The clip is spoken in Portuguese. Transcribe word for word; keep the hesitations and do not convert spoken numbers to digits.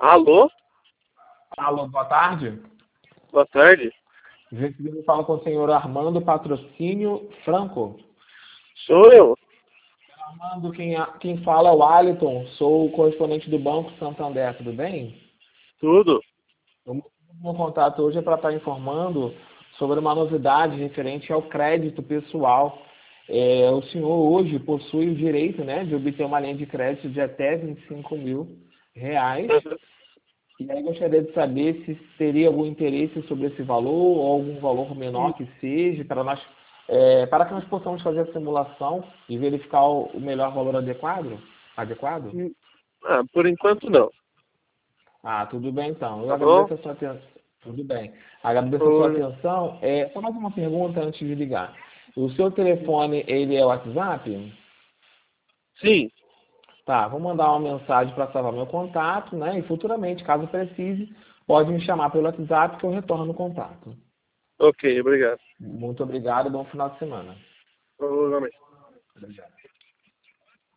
Alô? Alô, boa tarde. Boa tarde. Eu falo com o senhor Armando Patrocínio Franco. Sou eu. Armando, quem, quem fala é o Aliton, sou o correspondente do Banco Santander, tudo bem? Tudo. O meu contato hoje é para estar informando sobre uma novidade referente ao crédito pessoal. É, o senhor hoje possui o direito, né, de obter uma linha de crédito de até vinte e cinco mil reais. Uhum. E aí gostaria de saber se teria algum interesse sobre esse valor ou algum valor menor que seja, para nós, é, para que nós possamos fazer a simulação e verificar o, o melhor valor adequado. Adequado? Hum, Ah, por enquanto não. Ah, tudo bem então. Eu Tá bom? agradeço a sua atenção. Tudo bem. Agradeço a sua Oi. atenção. É, só mais uma pergunta antes de ligar. O seu telefone, ele é o WhatsApp? Sim. Tá, vou mandar uma mensagem para salvar meu contato, né? E futuramente, caso precise, pode me chamar pelo WhatsApp que eu retorno o contato. Ok, obrigado. Muito obrigado e bom final de semana. Provavelmente. Obrigado.